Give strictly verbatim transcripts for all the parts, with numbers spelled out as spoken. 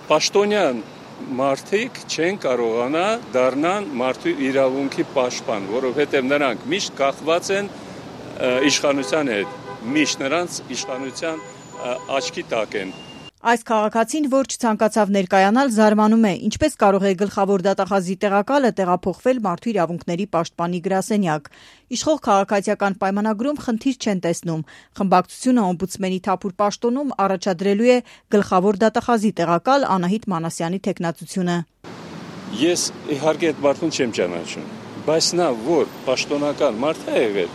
պաշտոնյան մարդիկ չեն կարողանա դառնան մարդու իրավունքի պաշտպան, որովհետև նրանք միշտ կախված են իշխանության հետ, միշտ նրանց իշխանության աչքի տակ են։ Այս քաղաքացին, որ չցանկացավ ներկայանալ, զարմանում է, ինչպես կարող է գլխավոր դատախազի տեղակալը տեղափոխվել մարդու իրավունքների պաշտպանի գրասենյակ։ Իշխող քաղաքացիական պայմանագրում խնդիր չեն տեսնում։ Խմբակցությունը օմբուդսմենի թափուր պաշտոնում առաջադրելու է գլխավոր դատախազի տեղակալ Անահիտ Մանասյանի թեկնածությունը։ Ես իհարկե այդ մարդուն չեմ ճանաչում, բայց նա որ պաշտոնական մարդ է եղել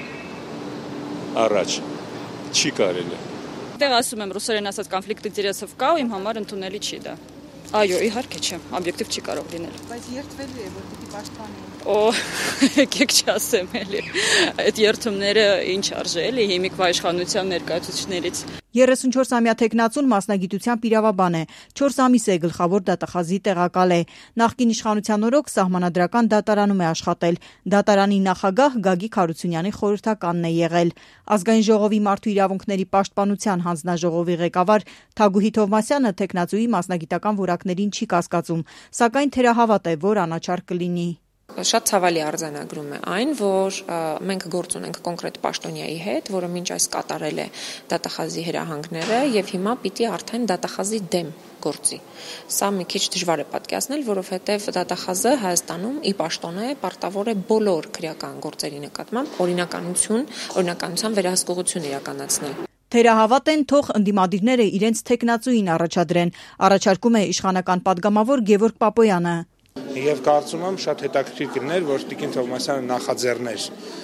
առաջ չի կարելի։ Դեղ ասում եմ ռուսերեն ասած կոնֆլիկտի դերասով կա ու իմ համար ընդունելի չի դա։ Այո, իհարկե չէ, օբյեկտիվ չի կարող լինել։ Բայց երթվելու է, որ պիտի պաշտպանի։ Օ, եկեք չասեմ էլի։ Այդ երթումները ինչ արժե էլի հիմիկվա իշխանության ներկայացուցիչներից։ երեսունչորսամյա թեկնածուն մասնագիտությամբ իրավաբան է, չորս ամիս է գլխավոր դատախազի տեղակալ է։ Նախկին իշխանության օրոք սահմանադրական դատարանում է աշխատել։ Դատարանի նախագահ Գագիկ Հարությունյանի խորհրդականն է եղել։ Ազգային ժողովի մարդու իրավունքների պաշտպանության հանձնաժողովի ղեկավար Թագուհի Թովմասյանը թեկնածուի մասնագիտական որակներին չի կասկածում, սակայն թերահավատ է, որ անաչառ կլինի։ Շատ ցավալի արձանագրում է այն, որ մենք գործ ունենք կոնկրետ պաշտոնյայի հետ, որը մինչ այս կատարել է դատախազի հրահանգները եւ հիմա պիտի արդեն դատախազի դեմ գործի։ Սա մի քիչ դժվար է պատկերացնել, որովհետեւ դատախազը Հայաստանում ի պաշտոն է, պարտավոր է բոլոր քրեական գործերի նկատմամբ օրինականություն, օրինականության վերահսկողություն իրականացնել։ Թերահավատ են, թող ընդդիմադիրները իրենց թեկնածուին առաջադրեն, առաջարկում է իշխանական падգամավոր Գևորգ Պապոյանը։ Եվ կարծում եմ շատ հետաքրքիր կլիներ, որ Տիկին Թովմասյանը նախաձեռներ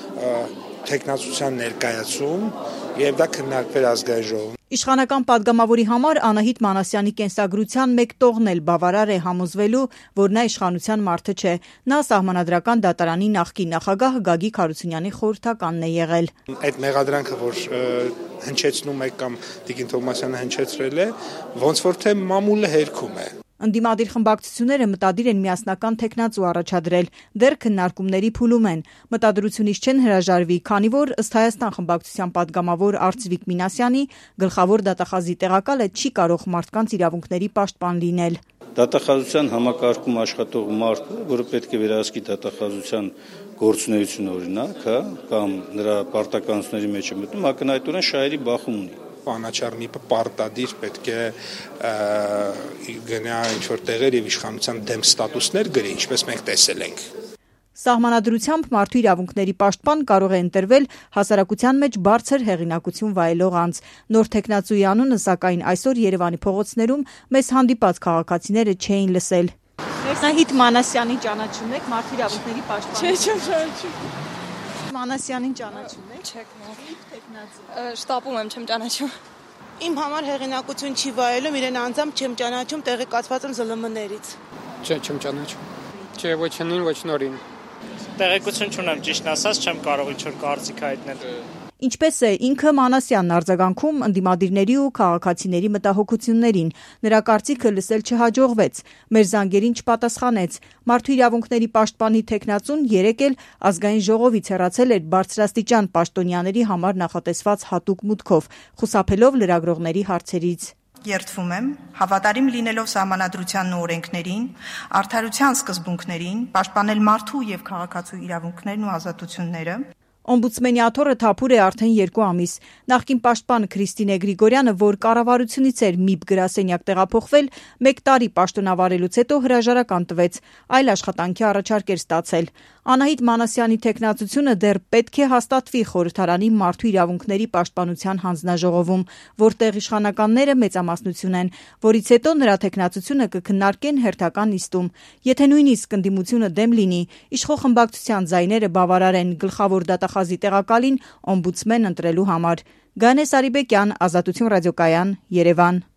թեկնածության ներկայացում եւ դա քննարկվեր ազգային ժողովում։ Իշխանական падգամավորի համար Անահիտ Մանասյանի կենսագրության մեկ տողն էլ բավարար է համոզվելու, որ նա իշխանության մարդը չէ։ Նա սահմանադրական դատարանի նախկին նախագահ Գագիկ Հարությունյանի խորհրդականն է եղել։ Այդ մեղադրանքը, որ հնչեցնում է կամ Տիկին Թովմասյանը հնչեցրել է, ոնց որ թե մամուլը հերքում է։ Ընդդիմադիր խմբակցությունները մտադիր են միասնական թեկնածու առաջադրել, դեռ քննարկումների փուլում են։ Մտադրությունից չեն հրաժարվի, քանի որ ըստ Հայաստան խմբակցության падգամավոր Արծվիկ Մինասյանի գլխավոր դատախազի տեղակալը չի կարող մարդկանց իրավունքների պաշտպան լինել։ Դատախազության համակարգում աշխատող մարդը, որը պետք է վերահսկի դատախազության գործունեությունը օրինակ, հա, կամ նրա պարտականությունների մեջ է մտնում, ակնհայտորեն շահերի բախում ունի։ Անաչառ մի պարտադիր պետք է գնա ինչ-որ տեղեր եւ իշխանության դեմ ստատուսներ գրի, ինչպես մենք տեսել ենք։ Սահմանադրությամբ մարդու իրավունքների պաշտպան կարող է ընտրվել հասարակության մեջ բարձր հեղինակություն վայելող անձ։ Նոր թեկնածուի անունը, սակայն այսօր Երևանի փողոցներում մեզ հանդիպած քաղաքացիները չէին լսել։ Անահիտ Մանասյանի ճանաչում եք մարդու իրավունքների պաշտպան։ Չէ, չեմ ճանաչում։ Մանասյանին ճանաչում եք։ Չեք։ Շտապում եմ, չեմ ճանաչում։ Իմ համար հեղինակություն չի վայելում, իրեն անձամբ չեմ ճանաչում, տեղեկացված եմ զլ մ-ներից։ Չէ, չեմ ճանաչում։ Չէ, ոչ նին, ոչ նորին։ Տեղեկություն չունեմ, ճիշտ ասած, չեմ կարող ինչ-որ կարծիք հայտնել։ Ինչպես է ինքը Մանասյանն արձագանքում ընդդիմադիրների ու քաղաքացիների մտահոգություններին։ Նրա կարծիքը լսել չհաջողվեց, մեր զանգերին չպատասխանեց։ Մարդու իրավունքների պաշտպանի թեկնածուն երեկ էլ ազգային ժողովից հեռացել էր բարձրաստիճան պաշտոնյաների համար նախատեսված հատուկ մուտքով, խուսափելով լրագրողների հարցերից։ Երդվում եմ, հավատարիմ լինելով սահմանադրությանն ու օրենքներին, արդարության սկզբունքներին, պաշտպանել մարդու եւ քաղաքացու իրավունքներն ու ազատությունները։ Օմբուդսմենի աթոռը թափուր է արդեն երկու ամիս։ Նախկին պաշտպան Քրիստինե Գրիգորյանը, որ կառավարությունից էր ՄԻԲ գրասենյակ տեղափոխվել, մեկ տարի պաշտոնավարելուց հետո հրաժարական տվեց, այլ աշխատանքի առաջարկ էր ստացել։ Անահիտ Մանասյանի թեկնածությունը դեռ պետք է հաստատվի խորհրդարանի մարդու իրավունքների պաշտպանության հանձնաժողովում, որտեղ իշխանականները մեծամասնություն են, որից հետո նրա թեկնածությունը կքննարկեն հերթական նիստում։ Եթե նույնիսկ ընդդիմությունը դեմ լինի, իշխող խմբակցության ձայները բավարար են գլխավոր դատախազի տեղակալին օմբուդսմեն ընտրելու համար։ Գանե Սարիբեկյան, Ազատություն ռադիոկայան, Երևան։